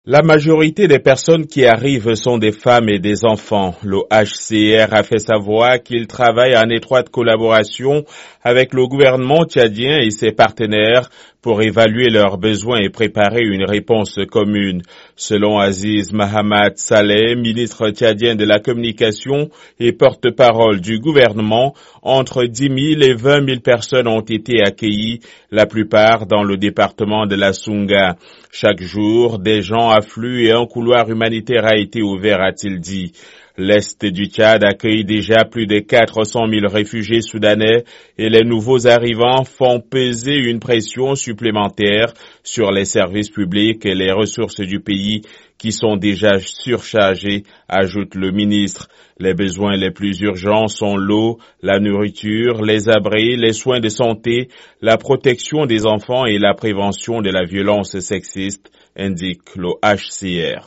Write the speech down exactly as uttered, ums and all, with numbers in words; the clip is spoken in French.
La majorité des personnes qui arrivent sont des femmes et des enfants. L'O H C R a fait savoir qu'il travaille en étroite collaboration avec le gouvernement tchadien et ses partenaires pour évaluer leurs besoins et préparer une réponse commune. Selon Aziz Mahamat Saleh, ministre tchadien de la communication et porte-parole du gouvernement, entre dix mille et vingt mille personnes ont été accueillies, la plupart dans le département de la Sounga. Chaque jour, des gens affluent et un couloir humanitaire a été ouvert, a-t-il dit. L'Est du Tchad accueille déjà plus de quatre cent mille réfugiés soudanais et les nouveaux arrivants font peser une pression supplémentaire sur les services publics et les ressources du pays qui sont déjà surchargés, ajoute le ministre. Les besoins les plus urgents sont l'eau, la nourriture, les abris, les soins de santé, la protection des enfants et la prévention de la violence sexiste, indique l'O H C R.